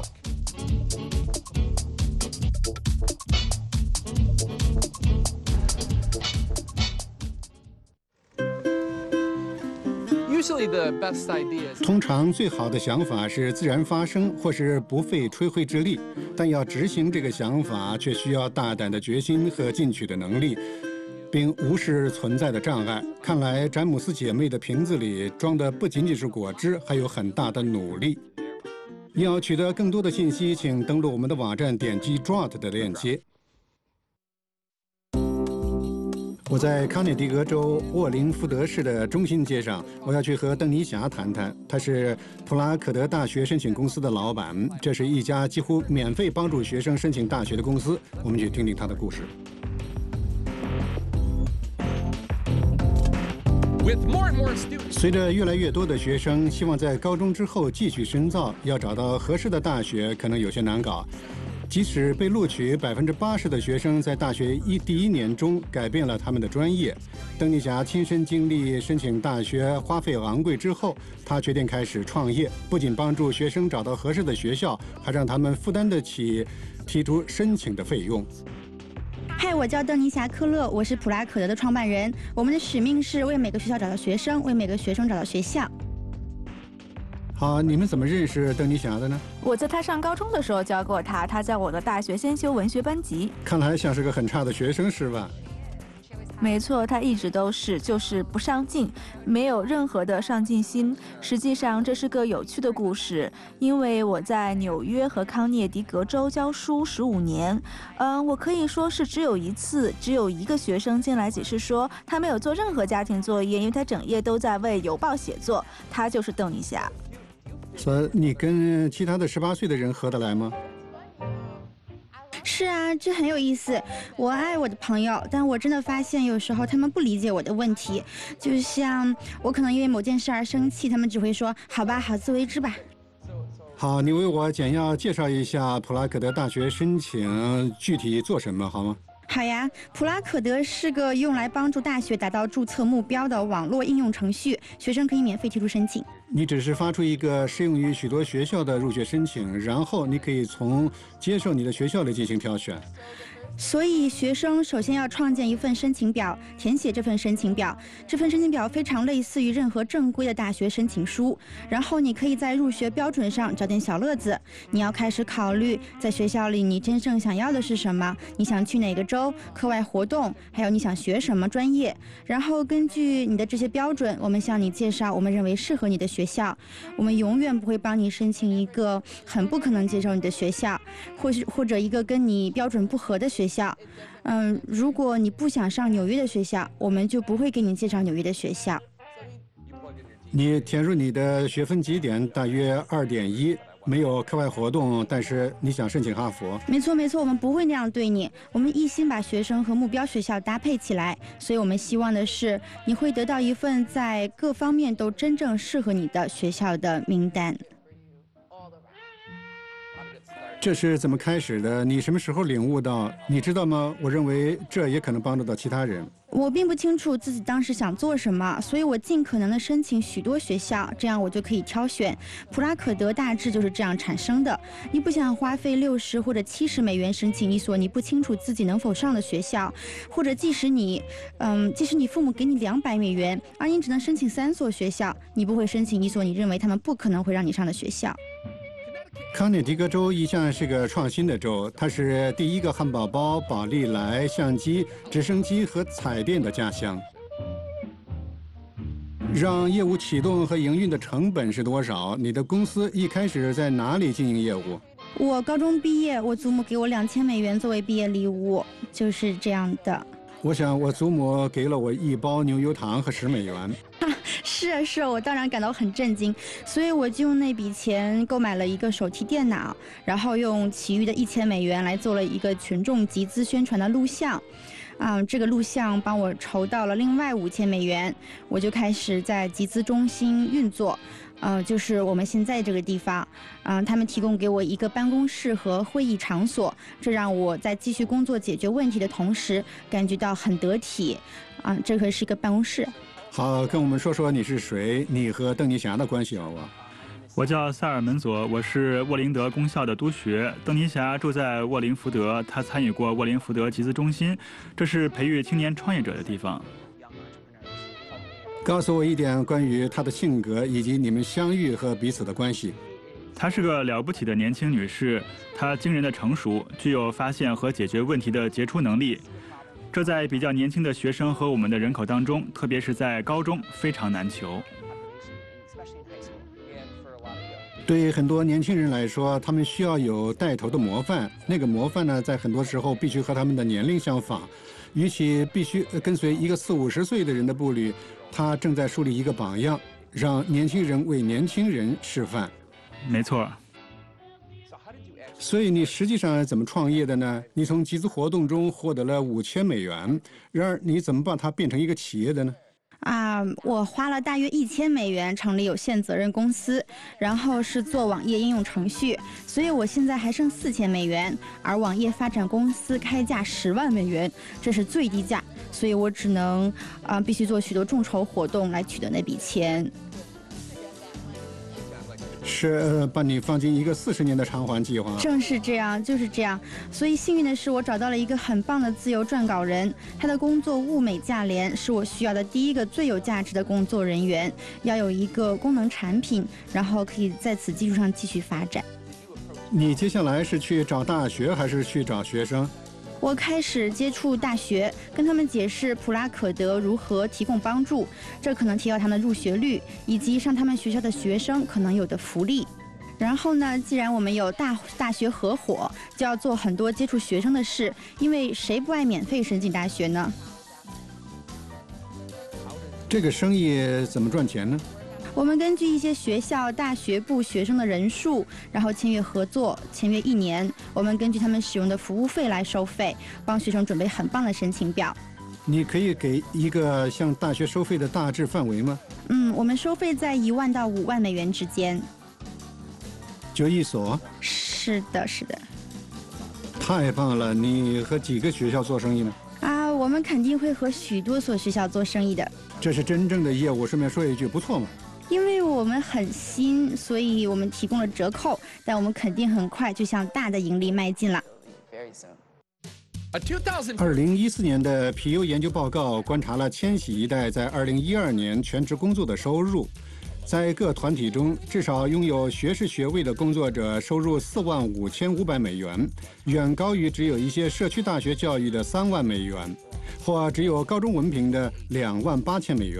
Usually the best ideas. 通常最好的想法是自然发生，或是不费吹灰之力，但要执行这个想法，却需要大胆的决心和进取的能力，并无视存在的障碍。看来詹姆斯姐妹的瓶子里装的不仅仅是果汁，还有很大的努力。要取得更多的信息，请登录我们的网站，点击 Draught 的链接。我在康涅狄格州沃林福德市的中心街上，我要去和邓尼霞谈谈。他是普拉可德大学申请公司的老板，这是一家几乎免费帮助学生申请大学的公司。我们去听听他的故事。随着越来越多的学生希望在高中之后继续深造，要找到合适的大学可能有些难搞。即使被录取，百分之八十的学生在大学一第一年中改变了他们的专业。邓丽霞亲身经历申请大学花费昂贵之后，她决定开始创业，不仅帮助学生找到合适的学校，还让他们负担得起提出申请的费用。 嗨，我叫邓尼霞·科勒，我是普拉可德的创办人。我们的使命是为每个学校找到学生，为每个学生找到学校。 好，你们怎么认识邓尼霞的呢？ 我在他上高中的时候教过他，他在我的大学先修文学班级。 看来像是个很差的学生，是吧？ 没错，他一直都是，就是不上进，没有任何的上进心。实际上，这是个有趣的故事，因为我在纽约和康涅狄格州教书十五年，嗯，我可以说是只有一次，只有一个学生进来解释说他没有做任何家庭作业，因为他整夜都在为邮报写作。他就是邓尼霞。 所以你跟其他的十八岁的人合得来吗？ 是啊，这很有意思。我爱我的朋友，但我真的发现有时候他们不理解我的问题。就像我可能因为某件事而生气，他们只会说好吧，好自为之吧。 好，你为我简要介绍一下普拉可德大学申请具体做什么好吗？ 好呀，普拉可德是个用来帮助大学达到注册目标的网络应用程序，学生可以免费提出申请。 你只是发出一个适用于许多学校的入学申请，然后你可以从接受你的学校里进行挑选。 所以学生首先要创建一份申请表，填写这份申请表。这份申请表非常类似于任何正规的大学申请书。然后你可以在入学标准上找点小乐子。你要开始考虑在学校里你真正想要的是什么，你想去哪个州，课外活动，还有你想学什么专业。然后根据你的这些标准，我们向你介绍我们认为适合你的学校。我们永远不会帮你申请一个很不可能接受你的学校，或是或者一个跟你标准不合的学校。学校，嗯，如果你不想上纽约的学校，我们就不会给你介绍纽约的学校。 你填入你的学分基点大约二点一，没有课外活动，但是你想申请哈佛？ 没错没错，我们不会那样对你，我们一心把学生和目标学校搭配起来，所以我们希望的是你会得到一份在各方面都真正适合你的学校的名单。 这是怎么开始的？你什么时候领悟到？你知道吗？我认为这也可能帮助到其他人。 我并不清楚自己当时想做什么，所以我尽可能的申请许多学校，这样我就可以挑选。普拉可德大致就是这样产生的。你不想花费六十或者七十美元申请一所你不清楚自己能否上的学校，或者即使你，嗯，即使你父母给你两百美元，而你只能申请三所学校，你不会申请一所你认为他们不可能会让你上的学校。 康涅狄格州一向是个创新的州，它是第一个汉堡包、宝丽来、相机、直升机和彩电的家乡。让业务启动和营运的成本是多少？你的公司一开始在哪里经营业务？ 我高中毕业，我祖母给我两千美元作为毕业礼物，就是这样的。 我想我祖母给了我一包牛油糖和十美元。 啊，是啊是啊，我当然感到很震惊，所以我就用那笔钱购买了一个手提电脑，然后用其余的一千美元来做了一个群众集资宣传的录像。啊、嗯，这个录像帮我筹到了另外五千美元，我就开始在集资中心运作。嗯、呃，就是我们现在这个地方，嗯、呃，他们提供给我一个办公室和会议场所，这让我在继续工作解决问题的同时，感觉到很得体。啊、呃，这可是一个办公室。 好，跟我们说说你是谁，你和邓尼霞的关系好不好？ 我叫塞尔门佐，我是沃林德公校的督学。邓尼霞住在沃林福德，他参与过沃林福德集资中心，这是培育青年创业者的地方。 告诉我一点关于她的性格以及你们相遇和彼此的关系。 她是个了不起的年轻女士，她惊人的成熟，具有发现和解决问题的杰出能力。这在比较年轻的学生和我们的人口当中，特别是在高中，非常难求。 对于很多年轻人来说，他们需要有带头的模范。那个模范呢，在很多时候必须和他们的年龄相仿，与其必须跟随一个四五十岁的人的步履，他正在树立一个榜样，让年轻人为年轻人示范。 没错。 所以你实际上怎么创业的呢？你从集资活动中获得了五千美元，然而你怎么把它变成一个企业的呢？ 啊，我花了大约一千美元成立有限责任公司，然后是做网页应用程序，所以我现在还剩四千美元，而网页发展公司开价十万美元，这是最低价，所以我只能啊、呃、必须做许多众筹活动来取得那笔钱。 是把你放进一个四十年的偿还计划。 正是这样，就是这样。所以幸运的是，我找到了一个很棒的自由撰稿人，他的工作物美价廉，是我需要的第一个最有价值的工作人员。要有一个功能产品，然后可以在此基础上继续发展。 你接下来是去找大学还是去找学生？ 我开始接触大学，跟他们解释普拉可德如何提供帮助，这可能提高他们的入学率，以及上他们学校的学生可能有的福利。然后呢，既然我们有大大学合伙，就要做很多接触学生的事，因为谁不爱免费申请大学呢？ 这个生意怎么赚钱呢？ 我们根据一些学校、大学部学生的人数，然后签约合作，签约一年。我们根据他们使用的服务费来收费，帮学生准备很棒的申请表。 你可以给一个向大学收费的大致范围吗？ 嗯，我们收费在一万到五万美元之间。 就一所？ 是的，是的。 太棒了！你和几个学校做生意呢？ 啊，我们肯定会和许多所学校做生意的。 这是真正的业务。顺便说一句，不错嘛。 因为我们很新，所以我们提供了折扣，但我们肯定很快就向大的盈利迈进了。 二零一四年的皮尤研究报告观察了千禧一代在二零一二年全职工作的收入，在各团体中，至少拥有学士学位的工作者收入四万五千五百美元，远高于只有一些社区大学教育的三万美元，或只有高中文凭的两万八千美元。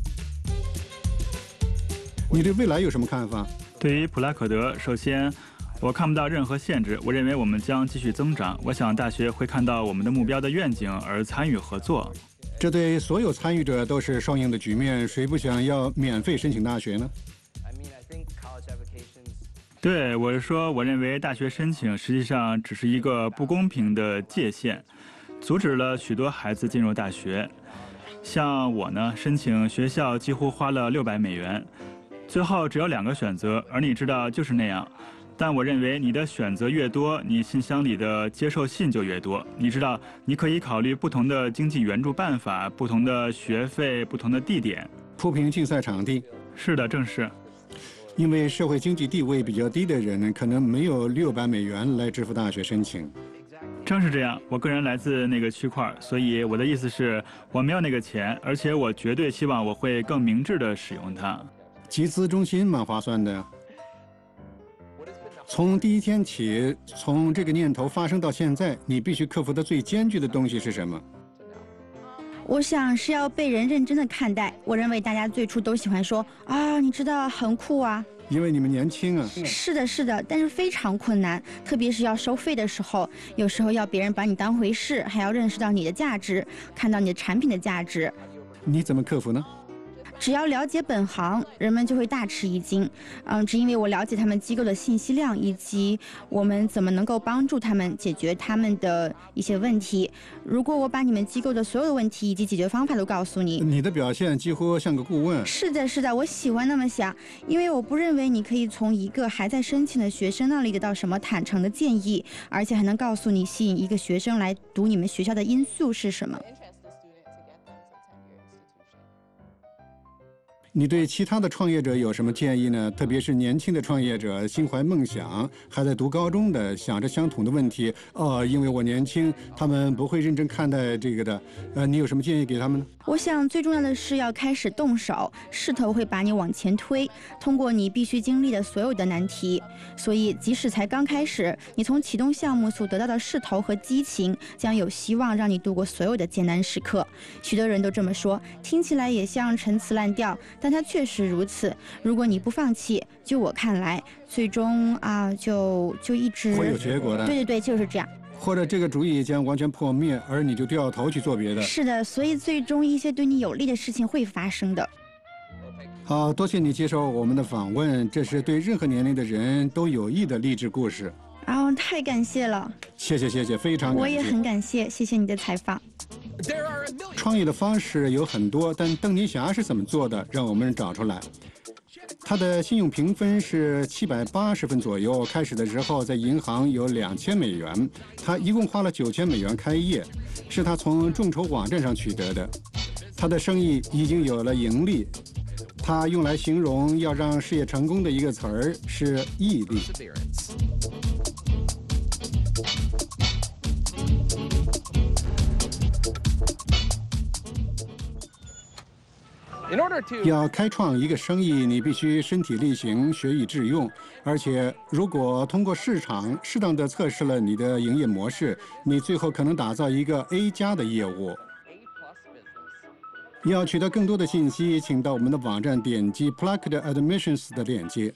你对未来有什么看法？ 对于普拉可德，首先我看不到任何限制，我认为我们将继续增长。我想大学会看到我们的目标的愿景而参与合作。 这对所有参与者都是双赢的局面，谁不想要免费申请大学呢？ 对，我是说，我认为大学申请实际上只是一个不公平的界限，阻止了许多孩子进入大学。像我呢，申请学校几乎花了六百美元。最后只有两个选择，而你知道就是那样。 但我认为你的选择越多，你信箱里的接受信就越多。你知道，你可以考虑不同的经济援助办法、不同的学费、不同的地点。 铺平竞赛场地。 是的，正是。 因为社会经济地位比较低的人，可能没有六百美元来支付大学申请。 正是这样，我个人来自那个区块，所以我的意思是，我没有那个钱，而且我绝对希望我会更明智地使用它。 集资中心蛮划算的。从第一天起，从这个念头发生到现在，你必须克服的最艰巨的东西是什么？ 我想是要被人认真的看待。我认为大家最初都喜欢说啊，你知道很酷啊。 因为你们年轻啊。 是的，是的，但是非常困难，特别是要收费的时候，有时候要别人把你当回事，还要认识到你的价值，看到你的产品的价值。 你怎么克服呢？ 只要了解本行，人们就会大吃一惊。嗯，只因为我了解他们机构的信息量，以及我们怎么能够帮助他们解决他们的一些问题。如果我把你们机构的所有的问题以及解决方法都告诉你， 你的表现几乎像个顾问。 是的，是的，我喜欢那么想，因为我不认为你可以从一个还在申请的学生那里得到什么坦诚的建议，而且还能告诉你吸引一个学生来读你们学校的因素是什么。 你对其他的创业者有什么建议呢？特别是年轻的创业者，心怀梦想，还在读高中的，想着相同的问题。哦，因为我年轻，他们不会认真看待这个的。呃，你有什么建议给他们呢？ 我想最重要的是要开始动手，势头会把你往前推，通过你必须经历的所有的难题。所以，即使才刚开始，你从启动项目所得到的势头和激情，将有希望让你度过所有的艰难时刻。许多人都这么说，听起来也像陈词滥调。但它确实如此。如果你不放弃，就我看来，最终啊，就就一直会有结果的。 对对对，就是这样。 或者这个主意将完全破灭，而你就掉头去做别的。 是的，所以最终一些对你有利的事情会发生的。 好，多谢你接受我们的访问，这是对任何年龄的人都有益的励志故事。 哦，太感谢了。 谢谢谢谢，非常感谢。 我也很感谢，谢谢你的采访。 创业的方式有很多，但邓尼霞是怎么做的？让我们找出来。他的信用评分是七百八十分左右，开始的时候在银行有两千美元，他一共花了九千美元开业，是他从众筹网站上取得的。他的生意已经有了盈利，他用来形容要让事业成功的一个词儿是毅力。要开创一个生意，你必须身体力行，学以致用。而且，如果通过市场适当的测试了你的营业模式，你最后可能打造一个 A 加的业务。要取得更多的信息，请到我们的网站点击 Plugged Admissions 的链接。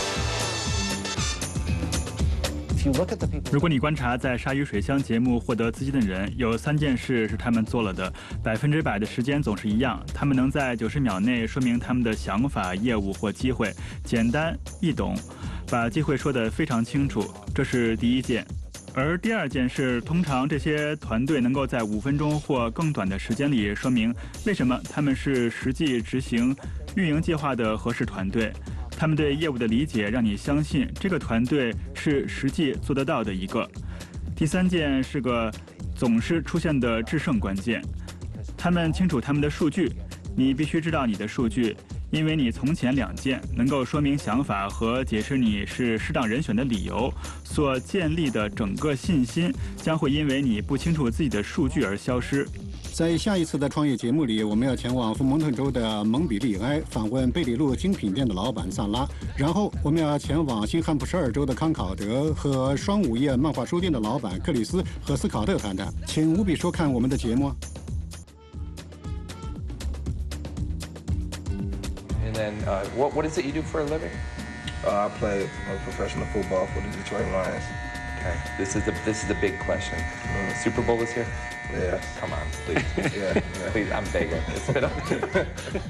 如果你观察在鲨鱼水乡节目获得资金的人，有三件事是他们做了的，百分之百的时间总是一样。他们能在九十秒内说明他们的想法、业务或机会，简单易懂，把机会说得非常清楚，这是第一件。而第二件是，通常这些团队能够在五分钟或更短的时间里说明为什么他们是实际执行运营计划的合适团队。他们对业务的理解让你相信这个团队是实际做得到的一个。第三件是个总是出现的制胜关键，他们清楚他们的数据，你必须知道你的数据，因为你从前两件能够说明想法和解释你是适当人选的理由所建立的整个信心，将会因为你不清楚自己的数据而消失。 在下一次的创业节目里，我们要前往佛蒙特州的蒙彼利埃，访问贝里路精品店的老板萨拉。然后我们要前往新罕布什尔州的康考德，和双午夜漫画书店的老板克里斯和斯考特谈谈。请务必收看我们的节目。 And then, uh, what what is it you do for a living? Uh, I play uh, professional football for the Detroit Lions. Okay, this is the this is the big question. Mm. Super Bowl is here. Yeah. Come on, please. yeah, yeah. Please, I'm begging. It's been a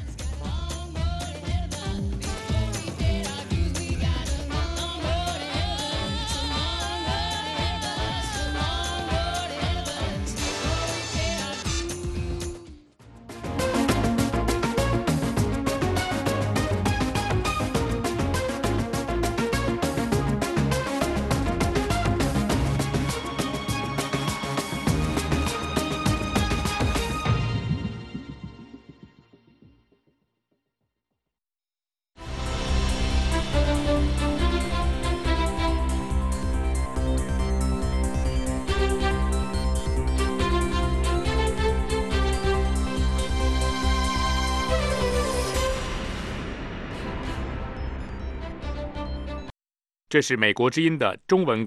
这是美国之音的中文。